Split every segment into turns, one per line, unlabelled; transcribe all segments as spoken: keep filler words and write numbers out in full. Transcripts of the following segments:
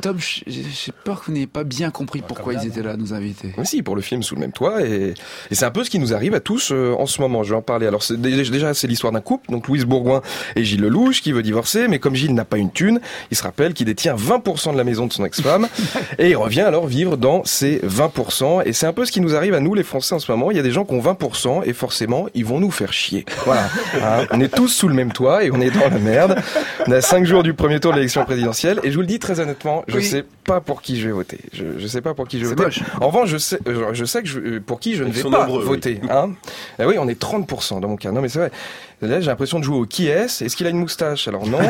Tom, j'ai j'ai peur que vous n'ayez pas bien compris
bah,
pourquoi ils étaient là, nos invités.
Mais si, pour le film Sous le même toit, et, et c'est un peu ce qui nous arrive à tous euh, en ce moment. Je vais en parler. Alors c'est, déjà, c'est l'histoire d'un couple, donc Louise Bourgoin et Gilles Lelouch, qui veut divorcer, mais comme Gilles n'a pas une thune, il se rappelle qu'il détient vingt pour cent de la maison de son ex-femme, et il revient alors vivre dans ces vingt pour cent. Et c'est un peu ce qui nous arrive à nous, les Français, en ce moment. Il y a des gens qui ont vingt pour cent, et forcément, ils vont nous faire chier. Voilà. Hein, on est tous sous le même toit, et on est dans la merde. On a cinq jours du premier tour de l'élection présidentielle, et je vous le dis très honnêtement, je
oui.
sais pas pour qui je vais voter. Je, je sais pas pour qui je vais
C'est
voter.
moche.
En revanche, je sais, je, je sais que je, pour qui je ne
Ils
vais
sont
pas
nombreux,
voter.
oui.
Hein. Eh oui, on est trente pour cent dans mon cas. Non, mais c'est vrai. Là, j'ai l'impression de jouer au qui est-ce. Est-ce qu'il a une moustache? Alors non.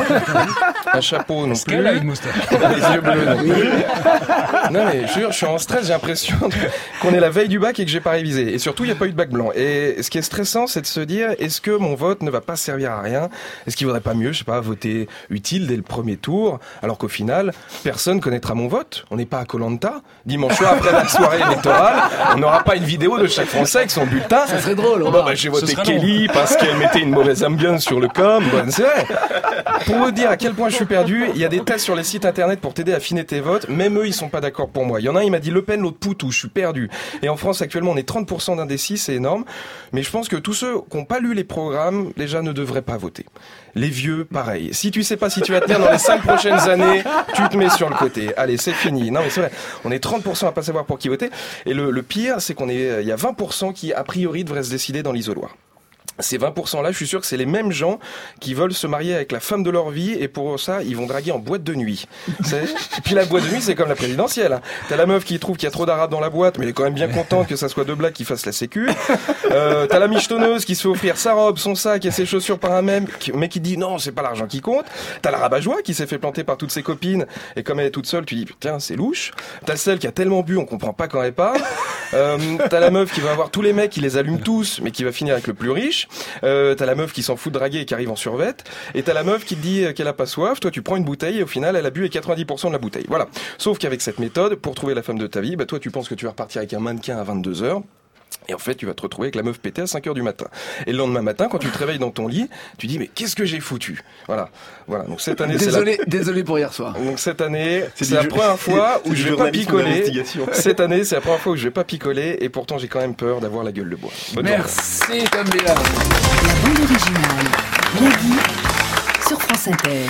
Un chapeau non
Est-ce
plus.
qu'elle a une moustache?
Les yeux bleus non plus. Non, mais je suis, je suis en stress. J'ai l'impression de- qu'on est la veille du bac et que j'ai pas révisé. Et surtout, il n'y a pas eu de bac blanc. Et ce qui est stressant, c'est de se dire, est-ce que mon vote ne va pas servir à rien? Est-ce qu'il vaudrait pas mieux, je sais pas, voter utile dès le premier tour, alors qu'au final, personne connaîtra mon vote? On n'est pas à Koh-Lanta. Dimanche soir, après la soirée électorale, on n'aura pas une vidéo de chaque Français avec son bulletin.
Ça serait drôle,
Bon,
Omar.
bah, j'ai
Ce
voté
serait
Kelly parce qu'elle mettait une mauvaise ambiance sur le com. Bon, c'est vrai. Pour vous dire à quel point je suis perdu, il y a des tests sur les sites internet pour t'aider à affiner tes votes. Même eux, ils sont pas d'accord pour moi. Il y en a un, il m'a dit Le Pen, l'autre Poutou. Je suis perdu. Et en France, actuellement, on est trente pour cent d'indécis, c'est énorme. Mais je pense que tous ceux qui n'ont pas lu les programmes, déjà, ne devraient pas voter. Les vieux, pareil. Si tu sais pas si tu vas tenir dans les cinq prochaines années, tu te mets sur le côté. Allez, c'est fini. Non, mais c'est vrai. On est trente pour cent à pas savoir pour qui voter. Et le, le pire, c'est qu'on est, il y a vingt pour cent qui, a priori, devraient se décider dans l'isoloir. Ces vingt pour cent là, je suis sûr que c'est les mêmes gens qui veulent se marier avec la femme de leur vie, et pour ça, ils vont draguer en boîte de nuit. C'est... Et puis la boîte de nuit, c'est comme la présidentielle. Hein. T'as la meuf qui trouve qu'il y a trop d'arabes dans la boîte, mais elle est quand même bien contente que ça soit deux blacks qui fassent la sécu. Euh, t'as la michetonneuse qui se fait offrir sa robe, son sac et ses chaussures par un même, mais qui dit non, c'est pas l'argent qui compte. T'as la rabat-joie qui s'est fait planter par toutes ses copines, et comme elle est toute seule, tu dis putain, c'est louche. T'as celle qui a tellement bu, on comprend pas quand elle parle. Euh, t'as la meuf qui va avoir tous les mecs, qui les allume tous, mais qui va finir avec le plus riche. Euh, t'as la meuf qui s'en fout de draguer et qui arrive en survette, et t'as la meuf qui te dit qu'elle a pas soif. Toi, tu prends une bouteille et au final, elle a bu et quatre-vingt-dix pour cent de la bouteille. Voilà. Sauf qu'avec cette méthode, pour trouver la femme de ta vie, bah toi, tu penses que tu vas repartir avec un mannequin à vingt-deux heures. Et en fait, tu vas te retrouver avec la meuf pétée à cinq heures du matin. Et le lendemain matin, quand tu te réveilles dans ton lit, tu dis mais qu'est-ce que j'ai foutu? Voilà. Voilà. Donc cette année,
Désolé,
c'est la...
désolé pour hier soir.
Donc cette année, c'est,
C'est
la
du-
première fois où
c'est
je
du
vais pas
journalisme
picoler.
d'investigation.
Cette année, c'est la première fois où je vais pas picoler, et pourtant j'ai quand même peur d'avoir la gueule de bois. Bonne
Merci, Tom Bella.
La bande originale, Lady, sur France Inter.